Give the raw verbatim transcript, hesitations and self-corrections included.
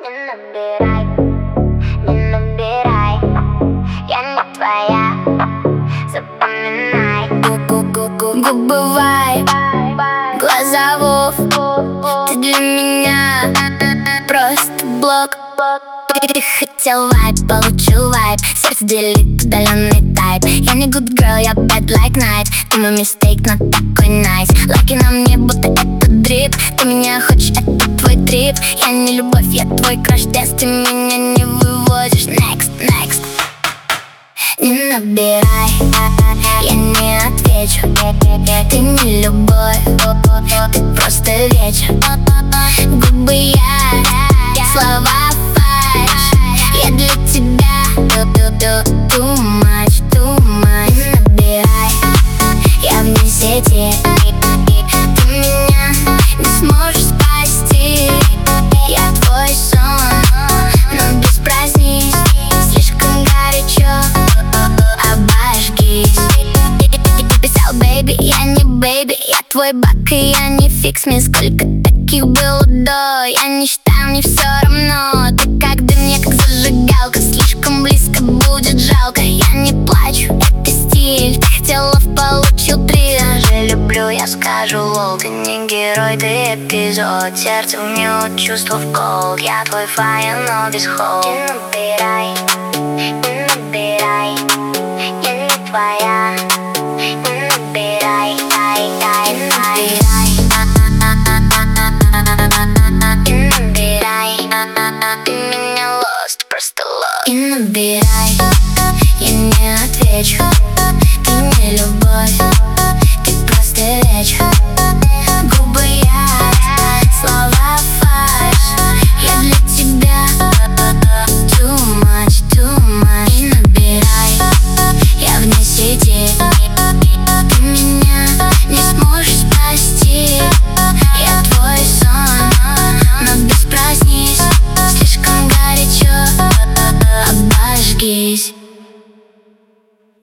Не набирай, не набирай, я не твоя, запоминай. Губы вайб, глаза вов, ты для меня просто блок. Ты хотел вайб, получил вайб, сердце делит удаленный тайп. Я не good girl, я bad like night. Ты мой мистейк, но такой nice. Лайки на мне, будто это дрип. Ты меня хочешь, это твой трип. Я не любовь, я твой краш тест. Ты меня не выводишь. Next, next. Не набирай, я не отвечу. Ты не любовь, ты просто вечер. Губы я, слова фальшь. Я для тебя too much, too much. Не набирай, я вне сети. Ты меня не сможешь спасти. Я твой сон, но без праздниц. Слишком горячо, обожгись. Писал бэйби, я не бэйби. Я твой бак и я не фикс. Мне сколько таких было до. Я не считаю, мне все равно. Ты как дым, я как зажигалка. Слишком близко, будет жалко. Я не плачу, это стиль. Ты хотел лов, получил три. Даже люблю, я скажу лол. Ты не герой, ты эпизод. Сердце в мют, чувство в кол. Я твой фаер, но без холл. Не набирай, не набирай, я не твоя. Не набирай, ай, ай, не набирай. Не набирай, ты меня lost, просто lost. Не набирай.